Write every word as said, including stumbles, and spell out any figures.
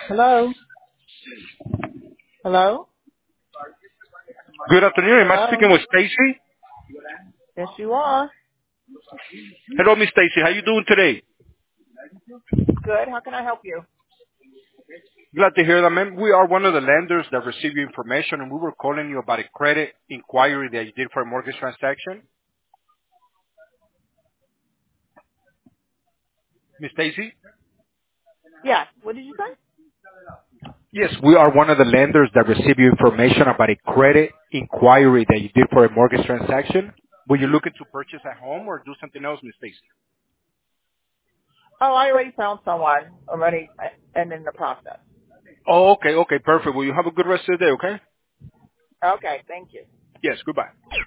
Hello? Hello? Good afternoon. Am I Hello? speaking with Stacy? Yes, you are. Hello, Miss Stacy. How you doing today? Good. How can I help you? Glad to hear that, ma'am. We are one of the lenders that received your information, and we were calling you about a credit inquiry that you did for a mortgage transaction. Miss Stacy? Yes. What did you say? Yes, we are one of the lenders that received your information about a credit inquiry that you did for a mortgage transaction. Were you looking to purchase a home or do something else, Miss Stacy? Oh, I already found someone already uh, and in the process. Oh, okay, okay, perfect. Well, you have a good rest of the day, okay? Okay. Thank you. Yes, goodbye.